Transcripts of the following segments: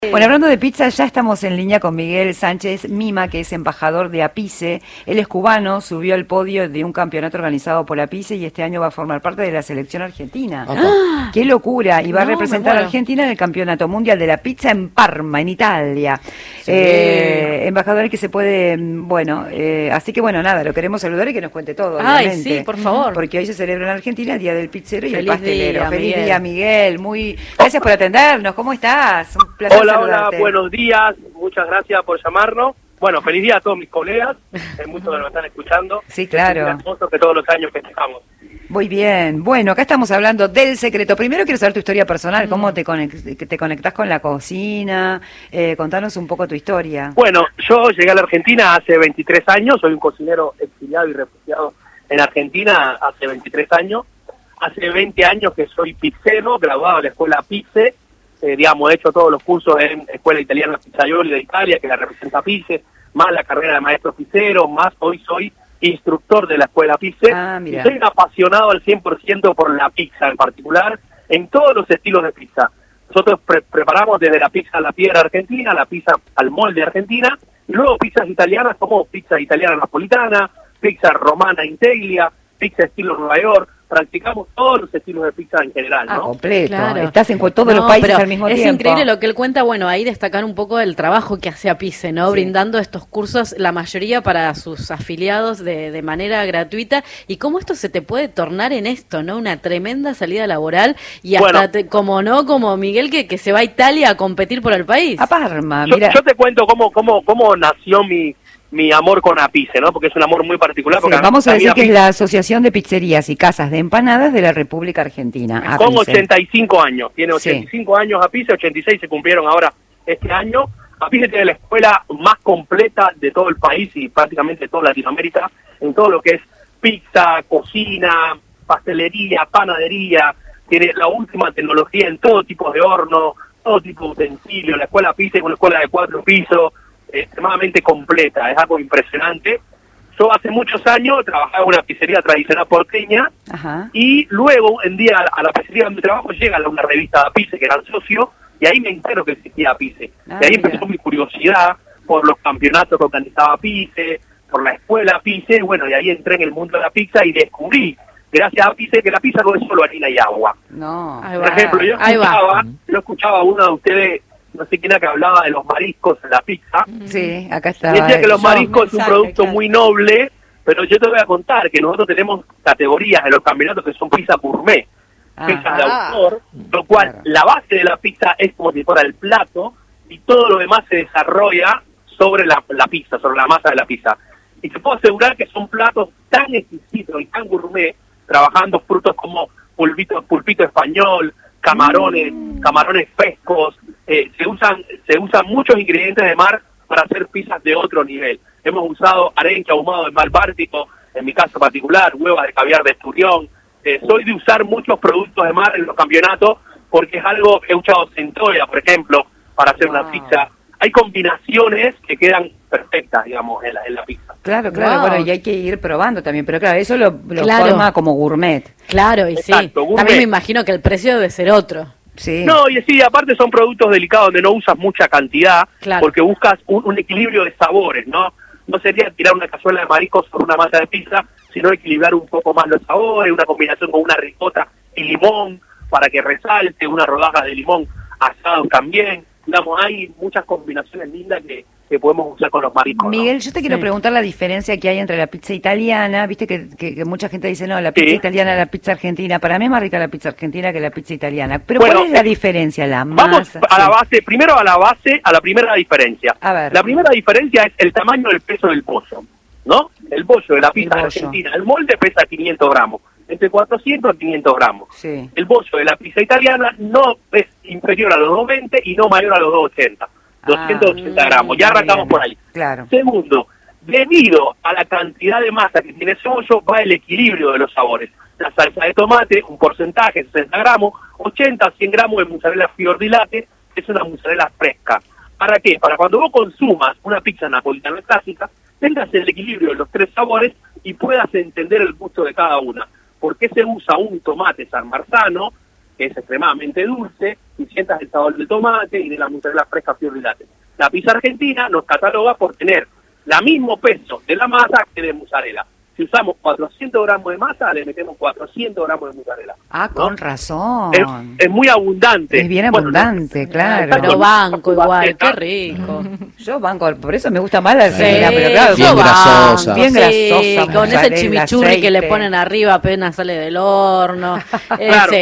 Bueno, hablando de pizza, ya estamos en línea con Miguel Sánchez Mima, que es embajador de APICE. Él es cubano, subió al podio de un campeonato organizado por APICE y este año va a formar parte de la selección argentina. ¡Ah! ¡Qué locura! Y va a representar a Argentina en el Campeonato Mundial de la Pizza en Parma, en Italia. Sí. Embajador que se puede, así que nada, lo queremos saludar y que nos cuente todo, obviamente. Ay, sí, por favor. Porque hoy se celebra en Argentina el Día del Pizzero y el Feliz pastelero. día, Feliz Miguel. día, Miguel. Gracias por atendernos. ¿Cómo estás? Un placer saludarte. Hola, buenos días, muchas gracias por llamarnos. Bueno, feliz día a todos mis colegas, hay muchos que nos están escuchando. Sí, claro. Es hermoso que todos los años festejamos. Muy bien, bueno, acá estamos hablando del secreto. Primero quiero saber tu historia personal, cómo te conectás con la cocina, contanos un poco tu historia. Bueno, yo llegué a la Argentina hace 23 años, soy un cocinero exiliado y refugiado en Argentina hace 23 años. Hace 20 años que soy pizzero, graduado de la escuela APICE. He hecho todos los cursos en Escuela Italiana Pizzaioli de Italia, que la representa APICE, más la carrera de maestro pizzero, más hoy soy instructor de la Escuela APICE. Y soy un apasionado al 100% por la pizza en particular, en todos los estilos de pizza. Nosotros preparamos desde la pizza a la piedra argentina, la pizza al molde argentina, y luego pizzas italianas como pizza italiana napolitana, pizza romana integlia, pizza estilo Nueva York. Practicamos todos los estilos de pizza en general, ¿no? Completo. Claro. Estás en todos los países al mismo tiempo. Es increíble lo que él cuenta, ahí destacar un poco del trabajo que hace APICE, ¿no? Sí. Brindando estos cursos, la mayoría para sus afiliados de manera gratuita, y cómo esto se te puede tornar en esto, ¿no? Una tremenda salida laboral, y hasta, como Miguel, que se va a Italia a competir por el país. A Parma, mira. Yo te cuento cómo nació mi amor con APICE, ¿no? Porque es un amor muy particular. Porque vamos a decir que es la Asociación de Pizzerías y Casas de Empanadas de la República Argentina. Con 85 años. Tiene 85 años APICE, 86 se cumplieron ahora este año. APICE tiene la escuela más completa de todo el país y prácticamente de toda Latinoamérica, en todo lo que es pizza, cocina, pastelería, panadería. Tiene la última tecnología en todo tipo de horno, todo tipo de utensilios. La escuela APICE es una escuela de 4 pisos, extremadamente completa, es algo impresionante. Yo hace muchos años trabajaba en una pizzería tradicional porteña. Ajá. Y luego un día a la pizzería donde trabajo llega una revista de APICE que era el socio, y ahí me entero que existía APICE. Y ahí empezó mi curiosidad por los campeonatos que organizaba APICE, por la escuela APICE, y ahí entré en el mundo de la pizza y descubrí, gracias a APICE, que la pizza no es solo harina y agua. No. Por ejemplo, yo escuchaba a uno de ustedes, no sé quién era, que hablaba de los mariscos en la pizza. Sí, acá está. Decía que los mariscos es un producto muy noble, pero yo te voy a contar que nosotros tenemos categorías en los campeonatos que son pizza gourmet, pizzas de autor, lo cual la base de la pizza es como si fuera el plato y todo lo demás se desarrolla sobre la pizza, sobre la masa de la pizza. Y te puedo asegurar que son platos tan exquisitos y tan gourmet, trabajando frutos como pulpito español, camarones frescos. Se usan muchos ingredientes de mar para hacer pizzas de otro nivel. Hemos usado arenque ahumado de mar Báltico, en mi caso particular, huevas de caviar de esturión. Soy de usar muchos productos de mar en los campeonatos porque es algo que he usado centolla, por ejemplo, para hacer una pizza. Hay combinaciones que quedan perfectas, digamos, en la pizza. Claro, y hay que ir probando también, pero claro, eso lo forma como gourmet. Claro, y exacto, gourmet. También me imagino que el precio debe ser otro. Sí. No, y sí, aparte son productos delicados donde no usas mucha cantidad, porque buscas un equilibrio de sabores, ¿no? No sería tirar una cazuela de mariscos sobre una masa de pizza, sino equilibrar un poco más los sabores, una combinación con una ricota y limón para que resalte, una rodaja de limón asado también. Hay muchas combinaciones lindas que podemos usar con los mariscos. Miguel, yo te quiero preguntar la diferencia que hay entre la pizza italiana. Viste que mucha gente dice, no, la pizza italiana, la pizza argentina. Para mí es más rica la pizza argentina que la pizza italiana. Pero ¿cuál es la diferencia? La masa. Vamos a la base, primero a la primera diferencia. A ver. La primera diferencia es el tamaño del peso del pollo, ¿no? El pollo de la pizza argentina, el molde pesa 500 gramos. Entre 400 a 500 gramos. Sí. El bollo de la pizza italiana no es inferior a los 220 y no mayor a los 280. 280 gramos. Ya arrancamos por ahí. Claro. Segundo, debido a la cantidad de masa que tiene ese bollo, va el equilibrio de los sabores. La salsa de tomate, un porcentaje, 60 gramos, 80 a 100 gramos de mozzarella fior di latte, es una mozzarella fresca. ¿Para qué? Para cuando vos consumas una pizza napolitana clásica, tengas el equilibrio de los 3 sabores y puedas entender el gusto de cada una. ¿Por qué se usa un tomate San Marzano que es extremadamente dulce, y sientas el sabor del tomate y de la mozzarella fresca fior di latte. La pizza argentina nos cataloga por tener el mismo peso de la masa que de mozzarella. Si usamos 400 gramos de masa, le metemos 400 gramos de mozzarella. Ah, ¿no? Con razón. Es muy abundante. Es bien abundante, claro. Pero banco igual, qué rico. Yo banco, por eso me gusta más la argentina, sí, pero claro, bien grasosa. Bien grasosa. Sí, con ese chimichurri que le ponen arriba apenas sale del horno. Claro.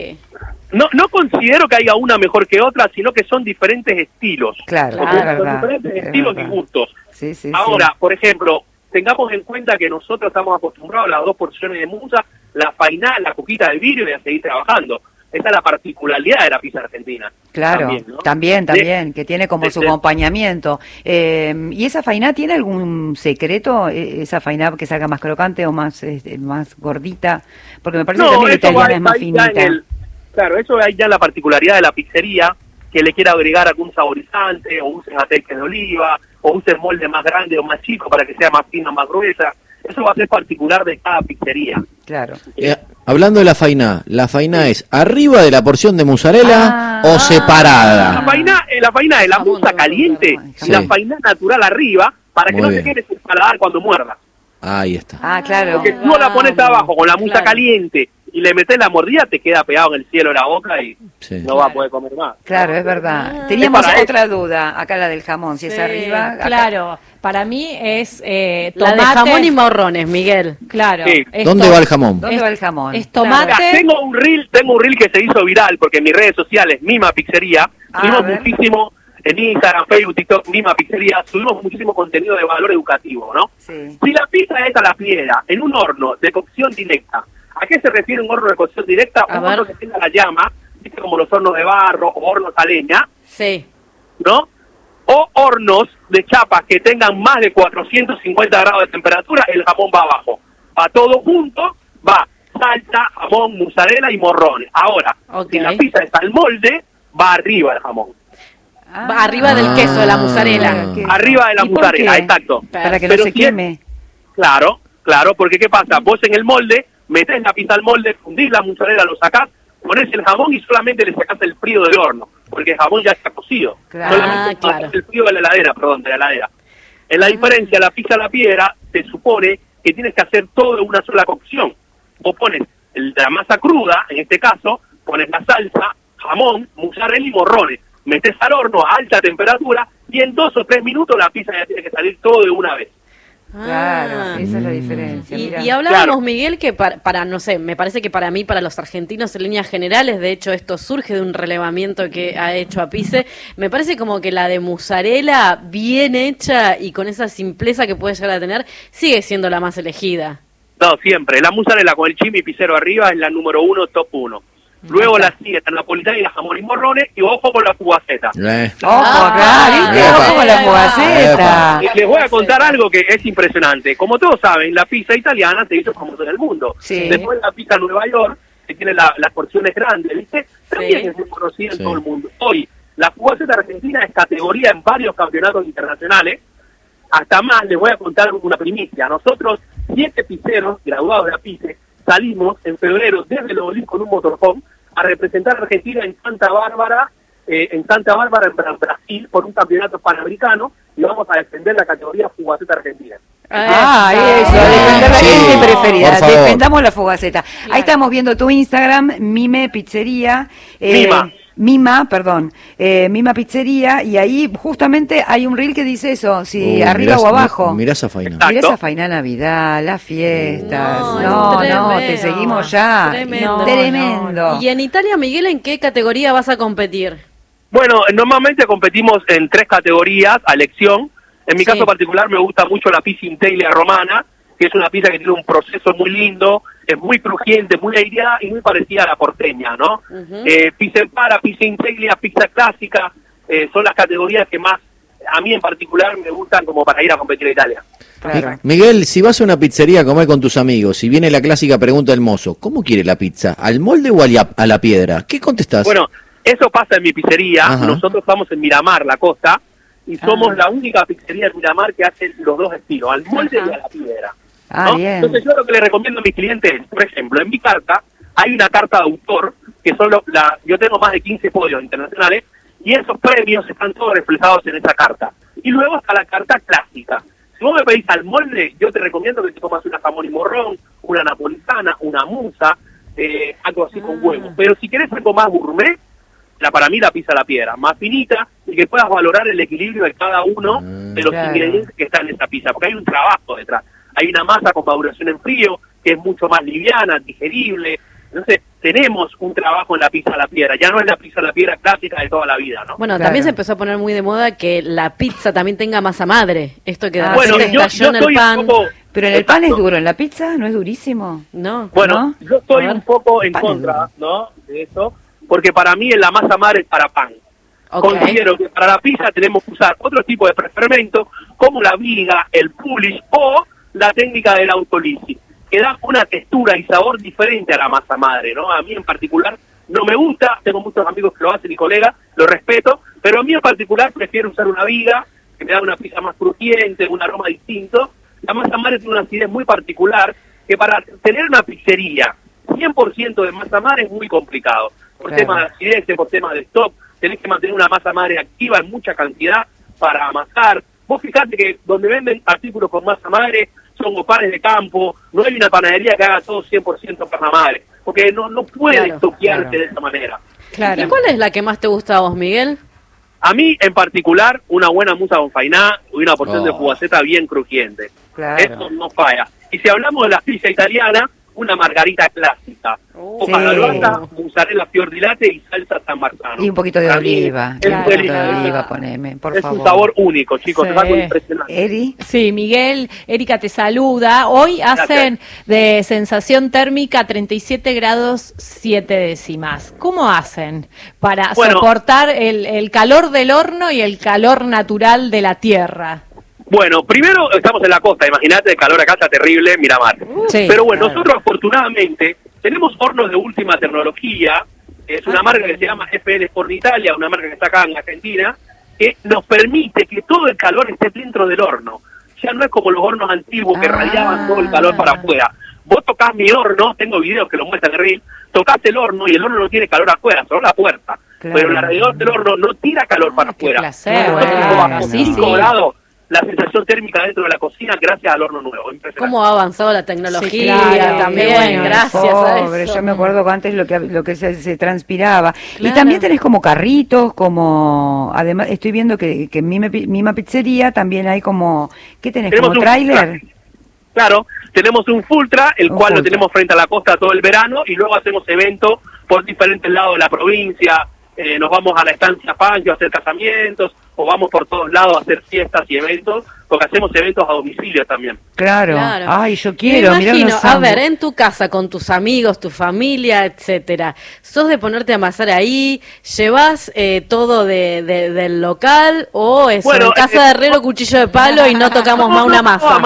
No considero que haya una mejor que otra, sino que son diferentes estilos. Claro, son diferentes estilos y gustos. Sí, Ahora, por ejemplo, tengamos en cuenta que nosotros estamos acostumbrados a las 2 porciones de musa, la fainá, la coquita de vidrio y a seguir trabajando. Esa es la particularidad de la pizza argentina. Claro, también, ¿no? también, que tiene como su acompañamiento. ¿Y esa fainá tiene algún secreto? ¿Esa fainá que salga más crocante o más gordita? Porque me parece que también la italiana es más finita. Claro, eso hay ya la particularidad de la pizzería, que le quiera agregar algún saborizante, o usen aceite de oliva, o usen molde más grande o más chico para que sea más fina, más gruesa. Eso va a ser particular de cada pizzería. Claro. Hablando de la fainá ¿es arriba de la porción de mozzarella o separada? La fainá es la musa caliente y la fainá natural arriba, para que no se quede sin paladar cuando muerda. Ahí está. Claro. Porque tú la pones abajo con la musa caliente y le metes la mordida, te queda pegado en el cielo la boca y no va a poder comer más. Claro, es verdad. Teníamos otra duda, acá la del jamón, si es arriba. Acá. Claro, para mí es tomate. La de jamón y morrones, Miguel. Claro. Sí. ¿Dónde va el jamón? ¿Dónde va el jamón? Es tomate. Claro. Tengo un reel que se hizo viral, porque en mis redes sociales, Mima Pizzería, subimos muchísimo en Instagram, Facebook, TikTok, Mima Pizzería, subimos muchísimo contenido de valor educativo, ¿no? Sí. Si la pizza es a la piedra, en un horno de cocción directa, ¿a qué se refiere un horno de cocción directa? Un horno que tenga la llama, ¿viste? Como los hornos de barro o hornos a leña, ¿no? O hornos de chapas que tengan más de 450 grados de temperatura, el jamón va abajo. Va todo junto, va salsa, jamón, mozzarella y morrones. Ahora, si la pizza está al molde, va arriba el jamón. Va arriba del queso, de la mozzarella. Arriba de la mozzarella, exacto. Para que no se queme. Claro, porque ¿qué pasa? Vos en el molde, metés la pizza al molde, fundís la mozzarella, lo sacás, ponés el jamón y solamente le sacás el frío del horno, porque el jamón ya está cocido. Solamente el frío de la heladera, En la diferencia, la pizza a la piedra, se supone que tienes que hacer todo en una sola cocción. Vos pones la masa cruda, en este caso, pones la salsa, jamón, mozzarella y morrones. Metés al horno a alta temperatura y en 2 o 3 minutos la pizza ya tiene que salir todo de una vez. Claro, esa es la diferencia. Y hablábamos, Miguel, que para no sé, me parece que para mí, para los argentinos en líneas generales, de hecho esto surge de un relevamiento que ha hecho Appice, me parece como que la de mozzarella bien hecha y con esa simpleza que puede llegar a tener, sigue siendo la más elegida. No, siempre. La mozzarella con el chimi pizzero arriba es la número 1, top 1. Luego la sigue la napolitana y la jamón y morrones, y ojo con la fugaceta. Ojo con la fugaceta. Les voy a contar algo que es impresionante. Como todos saben, la pizza italiana se hizo famosa en el mundo. Después la pizza Nueva York, que tiene las porciones grandes, ¿viste? También es muy conocida en todo el mundo. Hoy, la fugaceta argentina es categoría en varios campeonatos internacionales. Hasta más, les voy a contar una primicia. Nosotros, 7 pizzeros graduados de Appice, salimos en febrero desde Lodolí con un motorhome a representar a Argentina en Santa Bárbara, en Brasil, por un campeonato panamericano, y vamos a defender la categoría fugaceta argentina. Defender la gente preferida. Defendamos la fugaceta. Claro. Ahí estamos viendo tu Instagram, Mime Pizzería. Mima Pizzería, y ahí justamente hay un reel que dice eso, si arriba o abajo. Mirá esa faina. Mirá esa faina Navidad, las fiestas. Te seguimos ya. Tremendo. Y en Italia, Miguel, ¿en qué categoría vas a competir? Bueno, normalmente competimos en 3 categorías a elección. En mi caso particular me gusta mucho la pizza integlia romana, que es una pizza que tiene un proceso muy lindo, es muy crujiente, muy aireada y muy parecida a la porteña, ¿no? Pizza empara, pizza integlia, pizza clásica, son las categorías que más, a mí en particular, me gustan como para ir a competir a Italia. Claro. Miguel, si vas a una pizzería a comer con tus amigos, si viene la clásica pregunta del mozo, ¿cómo quiere la pizza? ¿Al molde o a la piedra? ¿Qué contestás? Bueno, eso pasa en mi pizzería. Nosotros estamos en Miramar, la costa, y somos la única pizzería en Miramar que hace los 2 estilos, al molde y a la piedra. ¿No? Entonces yo lo que le recomiendo a mis clientes es, por ejemplo, en mi carta hay una carta de autor, que son yo tengo más de 15 podios internacionales, y esos premios están todos reflejados en esa carta. Y luego está la carta clásica. Si vos me pedís al molde, yo te recomiendo que te comas una jamón y morrón, una napolitana, una musa, algo así con huevo. Pero si querés algo más gourmet, para mí la pizza a la piedra, más finita, y que puedas valorar el equilibrio de cada uno de los ingredientes que están en esa pizza, porque hay un trabajo detrás. Hay una masa con maduración en frío, que es mucho más liviana, digerible. Entonces, tenemos un trabajo en la pizza a la piedra. Ya no es la pizza a la piedra clásica de toda la vida, ¿no? Bueno, también se empezó a poner muy de moda que la pizza también tenga masa madre. Esto que bueno, yo en el pan. Pero en el pan es duro, en la pizza no es durísimo. No. Bueno, ¿no? Yo estoy un poco en contra, ¿no? De eso, porque para mí la masa madre es para pan. Okay. Considero que para la pizza tenemos que usar otro tipo de prefermento, como la viga, el pulish o la técnica del autolisis, que da una textura y sabor diferente a la masa madre, ¿no? A mí en particular no me gusta, tengo muchos amigos que lo hacen y colegas, lo respeto, pero a mí en particular prefiero usar una viga, que me da una pizza más crujiente, un aroma distinto. La masa madre tiene una acidez muy particular, que para tener una pizzería 100% de masa madre es muy complicado, por tema de acidez, por tema de stock, tenés que mantener una masa madre activa en mucha cantidad para amasar. Vos fijate que donde venden artículos con masa madre son o panes de campo, no hay una panadería que haga todo 100% masa madre, porque no puede toquearse de esa manera. Claro. ¿Y cuál es la que más te gusta a vos, Miguel? A mí, en particular, una buena musa con fainá y una porción de fugaceta bien crujiente. Claro. Eso no falla. Y si hablamos de la pizza italiana, una margarita clásica. Hoja de albahaca, mozzarella fior di latte y salsa San Marzano. Y un poquito de oliva. Un poquito de oliva, poneme, por favor. Es un sabor único, chicos. Es algo impresionante. ¿Eri? Sí, Miguel, Erika te saluda. Hoy hacen de sensación térmica 37 grados 7 décimas. ¿Cómo hacen para soportar el calor del horno y el calor natural de la tierra? Bueno, primero estamos en la costa, imagínate, el calor acá está terrible, Miramar. Pero bueno, nosotros afortunadamente tenemos hornos de última tecnología, es una marca que se llama FL Forn Italia, una marca que está acá en Argentina, que nos permite que todo el calor esté dentro del horno. Ya no es como los hornos antiguos que radiaban todo el calor para afuera. Vos tocás mi horno, tengo videos que lo muestran en Reel, tocás el horno y el horno no tiene calor afuera, solo la puerta. Pero el alrededor del horno no tira calor para afuera. Placer, bajo 5 grados, la sensación térmica dentro de la cocina gracias al horno nuevo. ¿Cómo ha avanzado la tecnología también? Gracias a eso. Yo me acuerdo que antes lo que se transpiraba. Y también tenés como carritos, como... Además, estoy viendo que en Mima Pizzería también hay como... ¿Qué tenés? ¿Como tráiler? Claro, tenemos un Fultra, el cual lo tenemos frente a la costa todo el verano, y luego hacemos eventos por diferentes lados de la provincia. Nos vamos a la estancia Fangio a hacer casamientos, o vamos por todos lados a hacer fiestas y eventos, porque hacemos eventos a domicilio también. Claro. Ay, yo quiero. Me imagino, a ver, en tu casa, con tus amigos, tu familia, etcétera, ¿sos de ponerte a amasar ahí? ¿Llevas todo del local? ¿O es en casa de herrero, cuchillo de palo y no tocamos más una masa?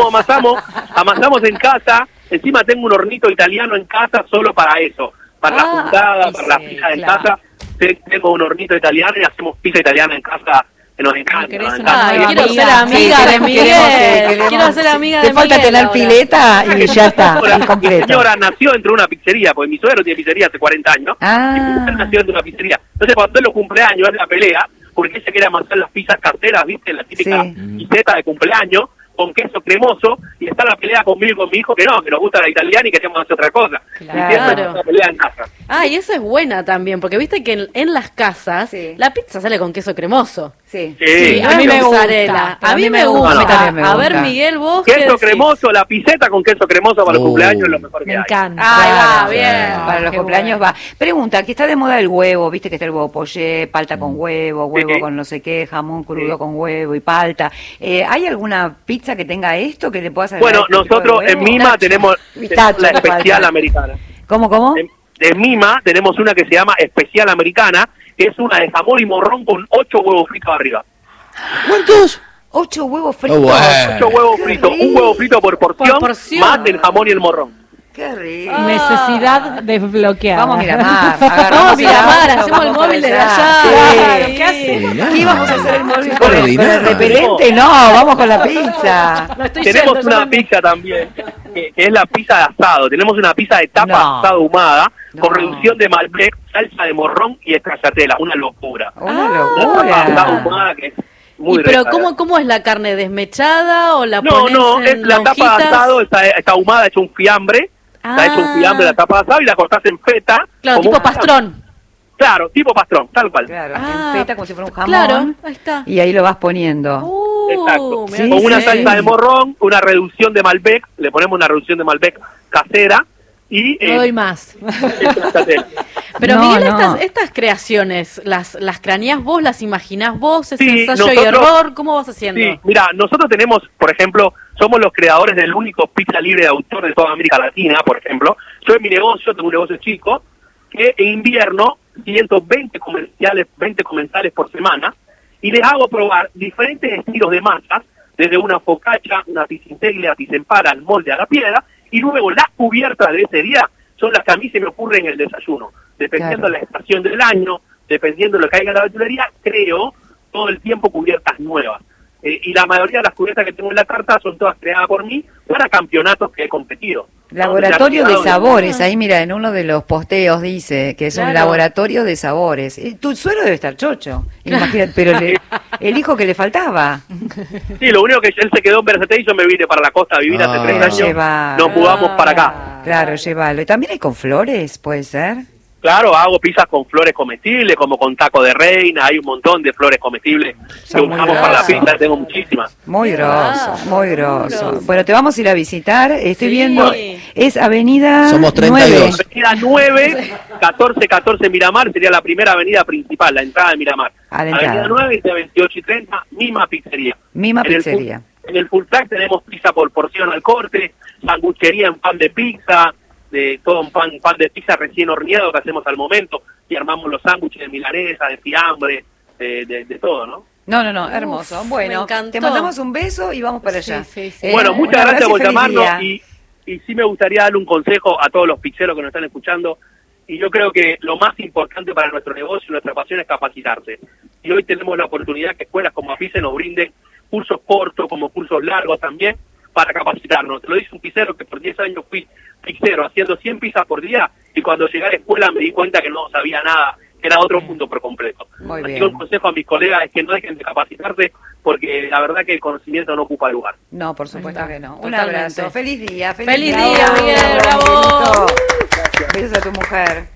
Amasamos en casa. Encima tengo un hornito italiano en casa solo para eso, para la juntada, para la pizza en casa. Tengo un hornito italiano y hacemos pizza italiana en casa, que nos encanta. Quiero ser amiga de Miguel. Quiero ser amiga de Miguel. Te falta tener pileta y ya está, Mi señora nació dentro de una pizzería, porque mi suegro tiene pizzería hace 40 años. Y mi mujer nació dentro de una pizzería. Entonces, cuando es los cumpleaños, es la pelea, porque ella quiere amasar las pizzas caseras, ¿viste? La típica pizzeta de cumpleaños, con queso cremoso, y está la pelea conmigo y con mi hijo que nos gusta la italiana y que queremos hacer otra cosa. Claro. La pelea en casa. Y esa es buena también, porque viste que en las casas la pizza sale con queso cremoso. Sí. A mí me gusta. A mí me gusta. A ver, Miguel, vos queso cremoso, la pizzeta con queso cremoso para los cumpleaños es lo mejor que hay. Me encanta. Va, bien. Para los cumpleaños va. Pregunta, que está de moda el huevo, viste que está el huevo poché, palta con huevo con no sé qué, jamón crudo con huevo y palta. ¿Hay alguna pizza que tenga esto que le puedas agregar? Bueno, nosotros en Mima tenemos la especial americana. ¿Cómo? En Mima tenemos una que se llama especial americana, que es una de jamón y morrón con 8 huevos fritos arriba. ¿Cuántos? 8 huevos fritos. 8 huevos fritos, un huevo frito por porción, más el jamón y el morrón. Qué rico. Necesidad desbloqueada. Vamos a Miramar. Vamos a Miramar, hacemos el móvil desde allá. ¿Qué hacemos? ¿Qué íbamos a hacer el móvil con el repelente? No, vamos con la pizza. Tenemos una pizza también. que es la pizza de asado. Tenemos una pizza de tapa asado ahumada con reducción de Malbec, salsa de morrón y stracciatella. Una locura. Una tapa de asado ahumada que es muy pero rica. ¿cómo es la carne? ¿Desmechada o la No, pones no, en la tapa de asado está ahumada, hecho un fiambre. Está hecho un fiambre la tapa de asado y la cortás en feta. Claro, tipo pastrón. Claro, tipo pastrón, tal cual. Claro, en feta como si fuera un jamón. Claro, ahí está. Y ahí lo vas poniendo. Exacto. Sí, con una salsa de morrón, una reducción de Malbec, le ponemos una reducción de Malbec casera y... no doy más. Pero Miguel, estas creaciones, ¿las craneás vos, las imaginás vos, es ensayo y error? ¿Cómo vas haciendo? Sí, mira, nosotros tenemos, por ejemplo, somos los creadores del único pizza libre de autor de toda América Latina, por ejemplo. Yo en mi negocio, tengo un negocio chico, que en invierno, 120 comensales por semana, y les hago probar diferentes estilos de masas, desde una focaccia, una pizza integlia, pizza en para, al molde, a la piedra, y luego las cubiertas de ese día son las que a mí se me ocurren en el desayuno. Dependiendo de la estación del año, dependiendo de lo que haya en la verdulería, creo todo el tiempo cubiertas nuevas. Y la mayoría de las cubiertas que tengo en la carta son todas creadas por mí para campeonatos que he competido. Laboratorio de sabores, ahí mira, en uno de los posteos dice que es un laboratorio de sabores. Tu suero debe estar chocho, imagínate, pero el hijo que le faltaba. Sí, lo único que él se quedó en Veracete y yo me vine para la costa a vivir hace 3 años, nos mudamos para acá. Claro, llévalo. ¿Y también hay con flores, puede ser? Claro, hago pizzas con flores comestibles, como con taco de reina, hay un montón de flores comestibles que usamos para la pizza, tengo muchísimas. Muy grosso, muy grosso. Bueno, te vamos a ir a visitar, estoy viendo, es Avenida Somos 32. 9. Avenida 9, 1414 Miramar, sería la primera avenida principal, la entrada de Miramar. Avenida 9, de 28 y 30, misma pizzería. Misma pizzería. En el full track tenemos pizza por porción al corte, sanguchería en pan de pizza, de todo un pan de pizza recién horneado que hacemos al momento, y armamos los sándwiches de milanesa, de fiambre, de todo, ¿no? No, hermoso. Bueno, te mandamos un beso y vamos para allá. Bueno, muchas gracias por llamarnos y sí me gustaría darle un consejo a todos los pizzeros que nos están escuchando, y yo creo que lo más importante para nuestro negocio y nuestra pasión es capacitarse. Y hoy tenemos la oportunidad que escuelas como APICE nos brinden cursos cortos como cursos largos también para capacitarnos. Te lo dice un pizzero que por 10 años fui pizzero haciendo 100 pizzas por día y cuando llegué a la escuela me di cuenta que no sabía nada, que era otro mundo por completo. Así que un consejo a mis colegas es que no dejen de capacitarse porque la verdad que el conocimiento no ocupa lugar. No, por supuesto que no. Un abrazo. Feliz día. Feliz día, Miguel. Bravo. Besos a tu mujer.